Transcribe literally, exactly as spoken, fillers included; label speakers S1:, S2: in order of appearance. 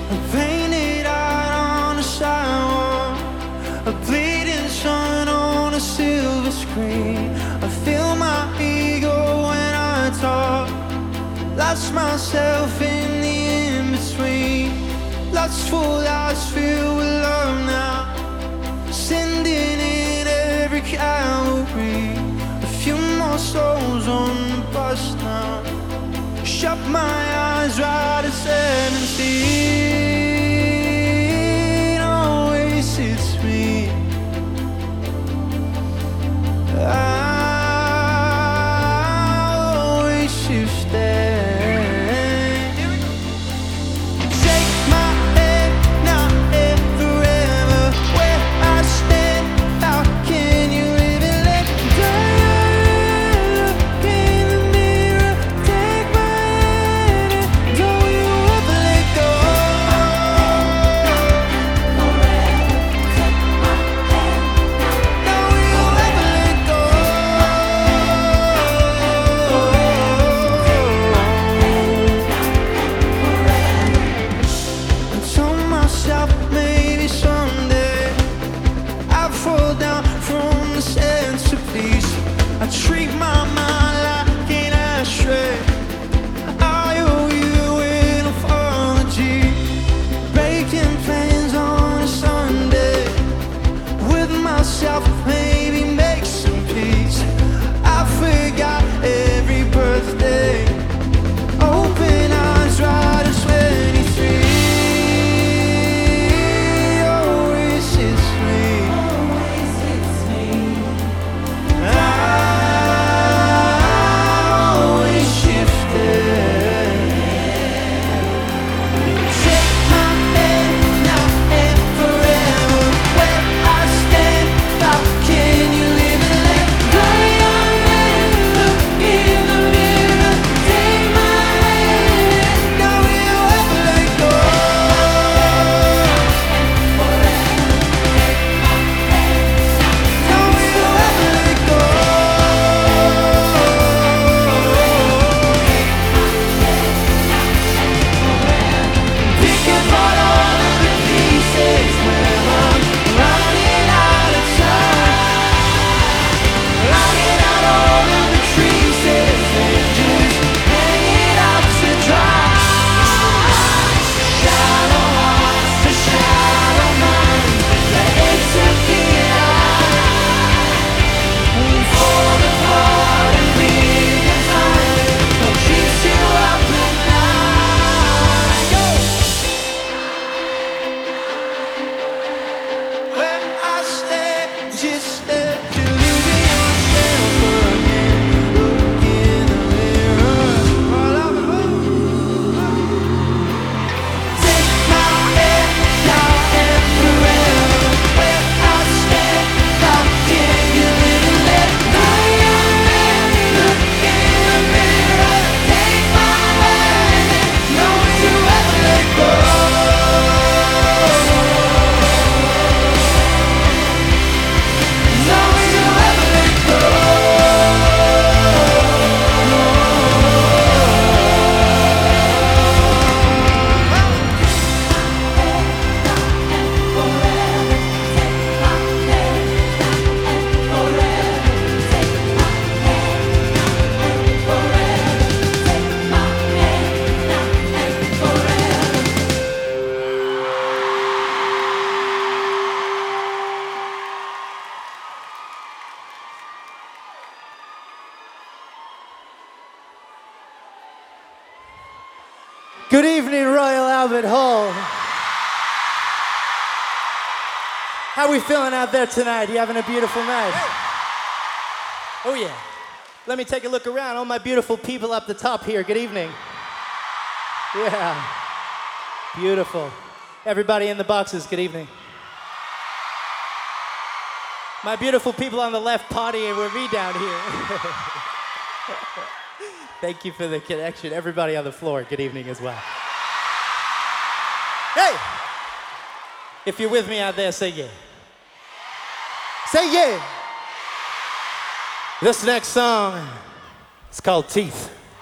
S1: Painted out on a sidewalk, a bleeding sun on a silver screen. I feel my ego when I talk, lost myself in the in-between. Lustful lives filled with love now, sending in every cavalry. A few more souls on the bus now. Shut my eyes right at seventeen. Always it's me. I always shifted. Take my head now and forever. Where I stand, how can you live and let die? Look in the mirror, take my hand and don't you ever let go. Don't you ever let go. I told myself maybe someday I'd fall down from the centerpiece. I treat my mind like an ashtray. I owe you an apology. Breaking plans on a Sunday with myself, maybe make some peace. I forgot every birthday. Open eyes right at twenty-three. Always it's me. I always shifted. Take my hand now and forever. Where I stand, how can you live and let go? Look in the mirror, take my hand, don't you ever let go. Don't you ever let go. Picking apart all of the pieces when I'm running out of time. Knocking out all of the creases and just hanging out to dry. Shallow hearts to shallow minds, the aches of the eye. We fall apart and redesign what keeps you up at night. Go! Where I stand, just stare to losing yourself again. Look in the mirror. All of it. Take my hand now and forever. Where I stand, how can you live and let go? Look in the mirror. Take my hand and don't you ever let go. Don't you ever let go.
S2: Good evening, Royal Albert Hall. How we feeling out there tonight? You having a beautiful night? Oh yeah. Let me take a look around. All my beautiful people up the top here. Good evening. Yeah. Beautiful. Everybody in the boxes, good evening. My beautiful people on the left partying with me down here. Thank you for the connection. Everybody on the floor, good evening as well. Hey! If you're with me out there, say yeah. Say yeah! This next song is called Teeth.